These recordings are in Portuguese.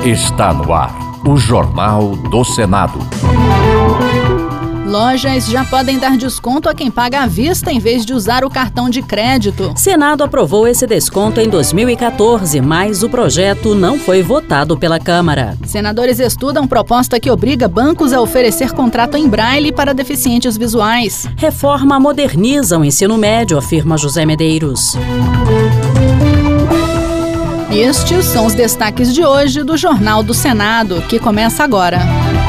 Está no ar o Jornal do Senado. Lojas já podem dar desconto a quem paga à vista em vez de usar o cartão de crédito. Senado aprovou esse desconto em 2014, mas o projeto não foi votado pela Câmara. Senadores estudam proposta que obriga bancos a oferecer contrato em braille para deficientes visuais. Reforma moderniza o ensino médio, afirma José Medeiros. Estes são os destaques de hoje do Jornal do Senado, que começa agora.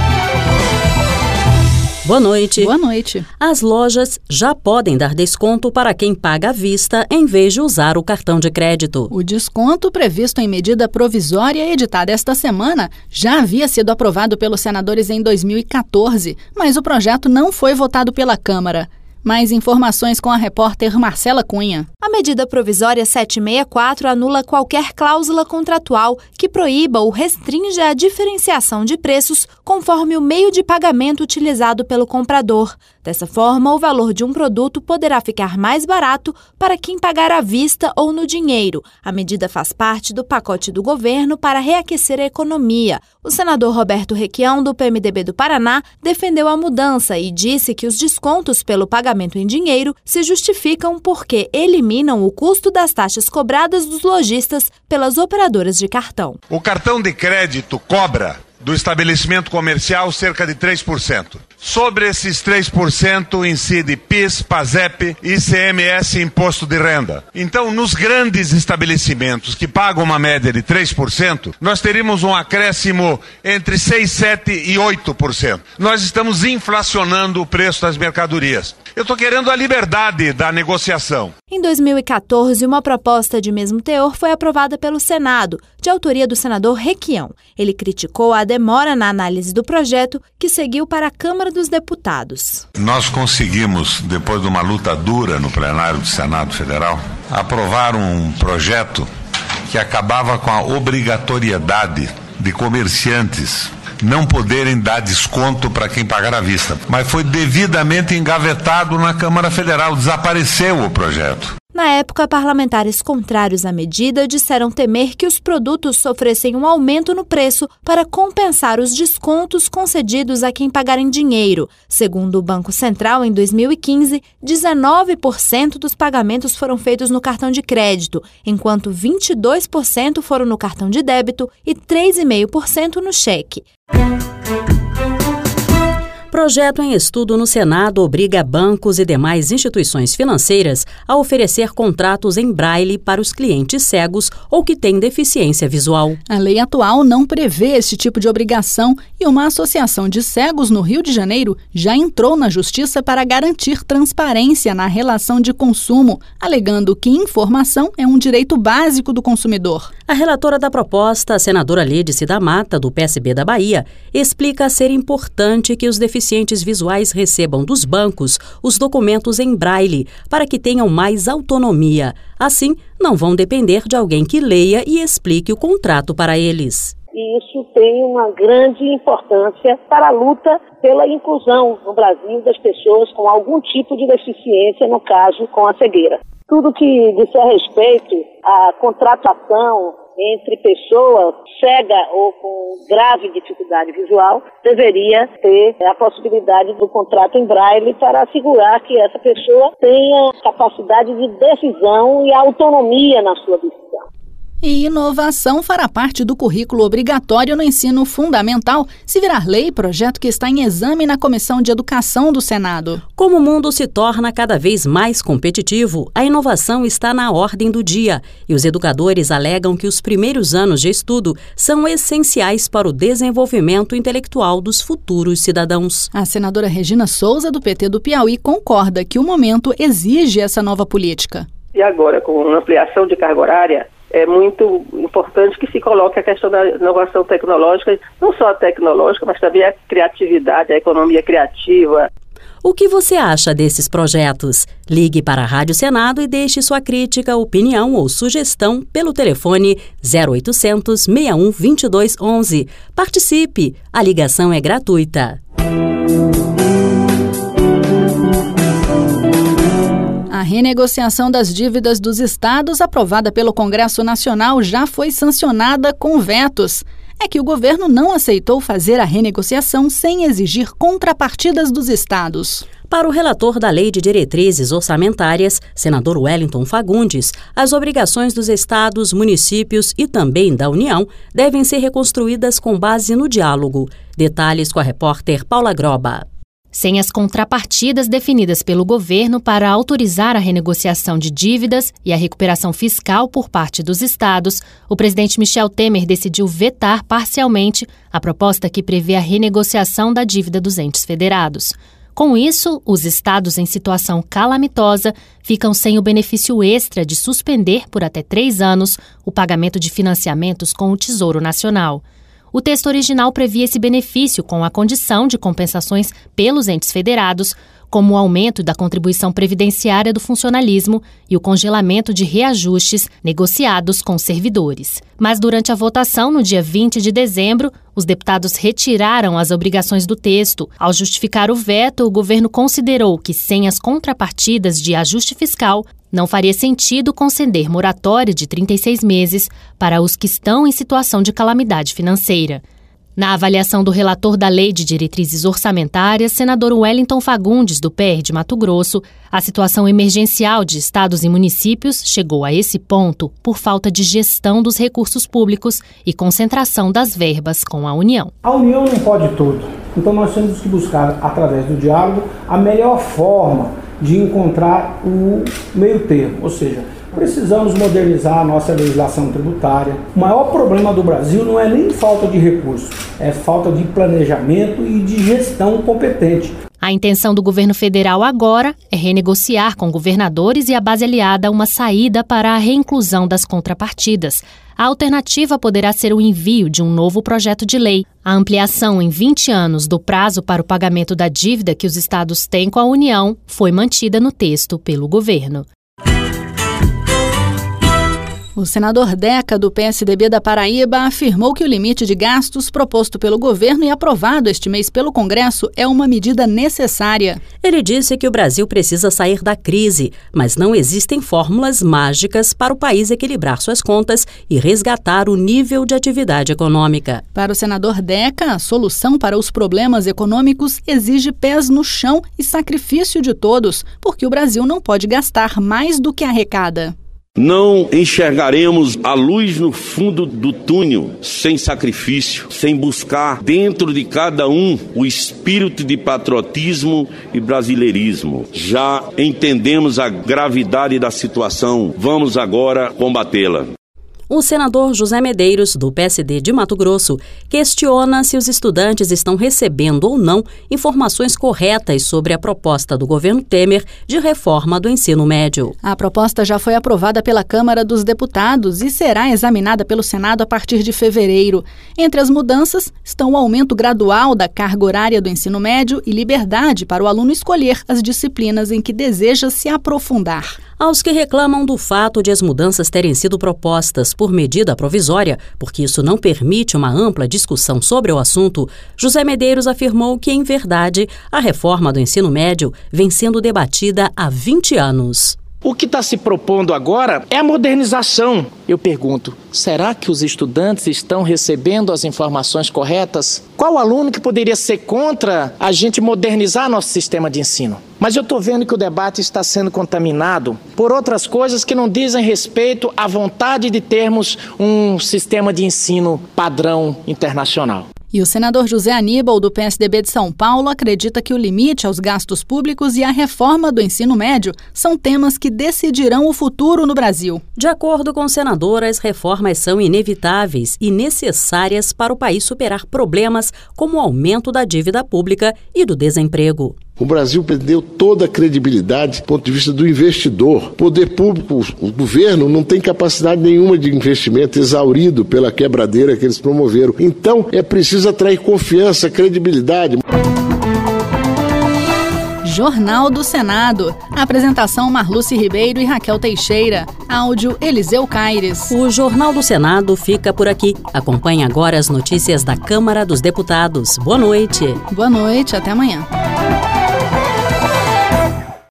Boa noite. Boa noite. As lojas já podem dar desconto para quem paga à vista em vez de usar o cartão de crédito. O desconto previsto em medida provisória editada esta semana já havia sido aprovado pelos senadores em 2014, mas o projeto não foi votado pela Câmara. Mais informações com a repórter Marcela Cunha. A medida provisória 764 anula qualquer cláusula contratual que proíba ou restrinja a diferenciação de preços conforme o meio de pagamento utilizado pelo comprador. Dessa forma, o valor de um produto poderá ficar mais barato para quem pagar à vista ou no dinheiro. A medida faz parte do pacote do governo para reaquecer a economia. O senador Roberto Requião, do PMDB do Paraná, defendeu a mudança e disse que os descontos pelo pagamento em dinheiro se justificam porque eliminam o custo das taxas cobradas dos lojistas pelas operadoras de cartão. O cartão de crédito cobra do estabelecimento comercial cerca de 3%. Sobre esses 3% incide PIS, PASEP, ICMS e Imposto de Renda. Então, nos grandes estabelecimentos que pagam uma média de 3%, nós teríamos um acréscimo entre 6, 7 e 8%. Nós estamos inflacionando o preço das mercadorias. Eu estou querendo a liberdade da negociação. Em 2014, uma proposta de mesmo teor foi aprovada pelo Senado, de autoria do senador Requião. Ele criticou a demora na análise do projeto, que seguiu para a Câmara dos Deputados. Nós conseguimos, depois de uma luta dura no plenário do Senado Federal, aprovar um projeto que acabava com a obrigatoriedade de comerciantes não poderem dar desconto para quem pagar à vista. Mas foi devidamente engavetado na Câmara Federal, desapareceu o projeto. Na época, parlamentares contrários à medida disseram temer que os produtos sofressem um aumento no preço para compensar os descontos concedidos a quem pagar em dinheiro. Segundo o Banco Central, em 2015, 19% dos pagamentos foram feitos no cartão de crédito, enquanto 22% foram no cartão de débito e 3,5% no cheque. Projeto em estudo no Senado obriga bancos e demais instituições financeiras a oferecer contratos em braille para os clientes cegos ou que têm deficiência visual. A lei atual não prevê esse tipo de obrigação e uma associação de cegos no Rio de Janeiro já entrou na Justiça para garantir transparência na relação de consumo, alegando que informação é um direito básico do consumidor. A relatora da proposta, a senadora Lídice da Mata, do PSB da Bahia, explica ser importante que os deficientes visuais recebam dos bancos os documentos em braille para que tenham mais autonomia. Assim, não vão depender de alguém que leia e explique o contrato para eles. E isso tem uma grande importância para a luta pela inclusão no Brasil das pessoas com algum tipo de deficiência, no caso, com a cegueira. Tudo que disser respeito à contratação entre pessoa cega ou com grave dificuldade visual, deveria ter a possibilidade do contrato em braille para assegurar que essa pessoa tenha capacidade de decisão e autonomia na sua decisão. E inovação fará parte do currículo obrigatório no ensino fundamental, se virar lei, projeto que está em exame na Comissão de Educação do Senado. Como o mundo se torna cada vez mais competitivo, a inovação está na ordem do dia e os educadores alegam que os primeiros anos de estudo são essenciais para o desenvolvimento intelectual dos futuros cidadãos. A senadora Regina Souza, do PT do Piauí, concorda que o momento exige essa nova política. E agora, com a ampliação de carga horária, é muito importante que se coloque a questão da inovação tecnológica, não só a tecnológica, mas também a criatividade, a economia criativa. O que você acha desses projetos? Ligue para a Rádio Senado e deixe sua crítica, opinião ou sugestão pelo telefone 0800 61 22 11. Participe! A ligação é gratuita. A renegociação das dívidas dos estados aprovada pelo Congresso Nacional já foi sancionada com vetos. é que o governo não aceitou fazer a renegociação sem exigir contrapartidas dos estados. Para o relator da Lei de Diretrizes Orçamentárias, senador Wellington Fagundes, as obrigações dos estados, municípios e também da União devem ser reconstruídas com base no diálogo. Detalhes com a repórter Paula Groba. Sem as contrapartidas definidas pelo governo para autorizar a renegociação de dívidas e a recuperação fiscal por parte dos estados, o presidente Michel Temer decidiu vetar parcialmente a proposta que prevê a renegociação da dívida dos entes federados. Com isso, os estados em situação calamitosa ficam sem o benefício extra de suspender por até 3 anos o pagamento de financiamentos com o Tesouro Nacional. O texto original previa esse benefício com a condição de compensações pelos entes federados, como o aumento da contribuição previdenciária do funcionalismo e o congelamento de reajustes negociados com servidores. Mas durante a votação, no dia 20 de dezembro, os deputados retiraram as obrigações do texto. Ao justificar o veto, o governo considerou que, sem as contrapartidas de ajuste fiscal, não faria sentido conceder moratória de 36 meses para os que estão em situação de calamidade financeira. Na avaliação do relator da Lei de Diretrizes Orçamentárias, senador Wellington Fagundes, do PR de Mato Grosso, a situação emergencial de estados e municípios chegou a esse ponto por falta de gestão dos recursos públicos e concentração das verbas com a União. A União não pode tudo, então nós temos que buscar, através do diálogo, a melhor forma de encontrar o meio termo, ou seja, precisamos modernizar a nossa legislação tributária. O maior problema do Brasil não é nem falta de recursos, é falta de planejamento e de gestão competente. A intenção do governo federal agora é renegociar com governadores e a base aliada uma saída para a reinclusão das contrapartidas. A alternativa poderá ser o envio de um novo projeto de lei. A ampliação em 20 anos do prazo para o pagamento da dívida que os estados têm com a União foi mantida no texto pelo governo. O senador Deca, do PSDB da Paraíba, afirmou que o limite de gastos proposto pelo governo e aprovado este mês pelo Congresso é uma medida necessária. Ele disse que o Brasil precisa sair da crise, mas não existem fórmulas mágicas para o país equilibrar suas contas e resgatar o nível de atividade econômica. Para o senador Deca, a solução para os problemas econômicos exige pés no chão e sacrifício de todos, porque o Brasil não pode gastar mais do que arrecada. Não enxergaremos a luz no fundo do túnel sem sacrifício, sem buscar dentro de cada um o espírito de patriotismo e brasileirismo. Já entendemos a gravidade da situação, vamos agora combatê-la. O senador José Medeiros, do PSD de Mato Grosso, questiona se os estudantes estão recebendo ou não informações corretas sobre a proposta do governo Temer de reforma do ensino médio. A proposta já foi aprovada pela Câmara dos Deputados e será examinada pelo Senado a partir de fevereiro. Entre as mudanças estão o aumento gradual da carga horária do ensino médio e liberdade para o aluno escolher as disciplinas em que deseja se aprofundar. Aos que reclamam do fato de as mudanças terem sido propostas por medida provisória, porque isso não permite uma ampla discussão sobre o assunto, José Medeiros afirmou que, em verdade, a reforma do ensino médio vem sendo debatida há 20 anos. O que está se propondo agora é a modernização. Eu pergunto, será que os estudantes estão recebendo as informações corretas? Qual aluno que poderia ser contra a gente modernizar nosso sistema de ensino? Mas eu estou vendo que o debate está sendo contaminado por outras coisas que não dizem respeito à vontade de termos um sistema de ensino padrão internacional. E o senador José Aníbal, do PSDB de São Paulo, acredita que o limite aos gastos públicos e a reforma do ensino médio são temas que decidirão o futuro no Brasil. De acordo com o senador, as reformas são inevitáveis e necessárias para o país superar problemas como o aumento da dívida pública e do desemprego. O Brasil perdeu toda a credibilidade do ponto de vista do investidor. O poder público, o governo, não tem capacidade nenhuma de investimento, exaurido pela quebradeira que eles promoveram. Então, é preciso atrair confiança, credibilidade. Jornal do Senado. Apresentação Marluce Ribeiro e Raquel Teixeira. Áudio Eliseu Caires. O Jornal do Senado fica por aqui. Acompanhe agora as notícias da Câmara dos Deputados. Boa noite. Boa noite, até amanhã.